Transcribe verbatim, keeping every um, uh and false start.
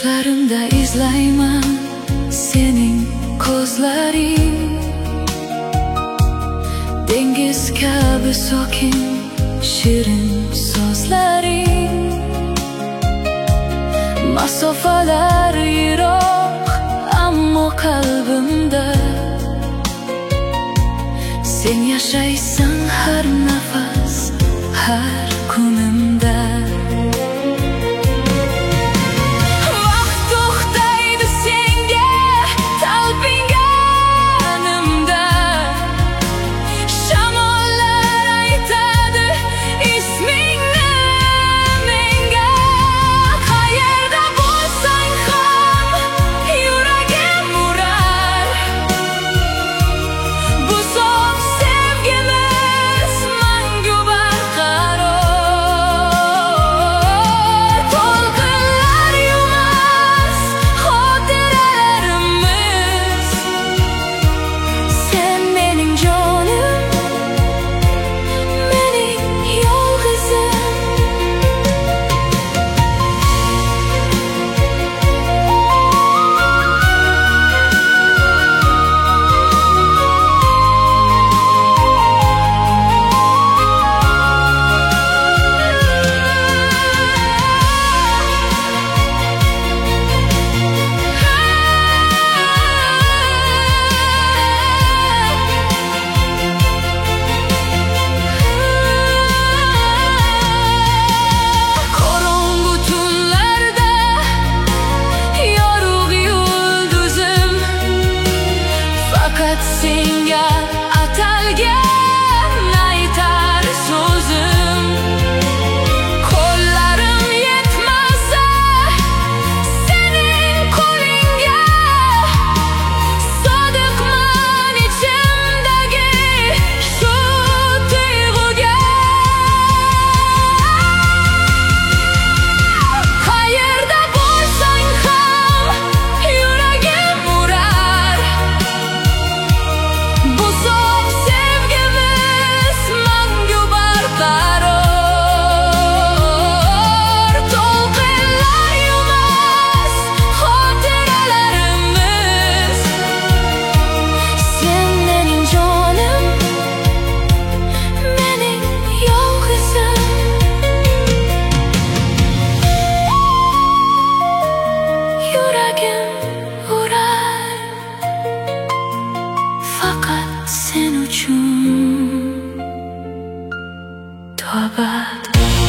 Tushlarimda izlayman sening ko'zlaring, dengiz kabi sokin, shirin so'zlaring. Masofalar yiroq, ammo qalbimda sen yashaysan har nafas, har kunimda. Senga atalgan aytar so'zim, qo'llarim yetmasa sening qo'lingga, sodiqman ichimdagi shu tuyg'uga. Qayerda bo'lsang ham yuragim urar, bu sof sevgimiz mangu barqaror. To'lqinlar yuvmas xotiralarimiz, sen mening jonim, mening yolg'izim. Yuragim urar faqat sen uchun. Tavbat.